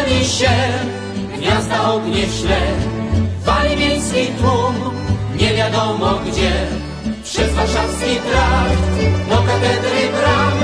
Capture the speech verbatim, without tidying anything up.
pali się, gniazda ognie śle, wali miejski tłum, nie wiadomo gdzie, przez warszawski trakt, do katedry bram.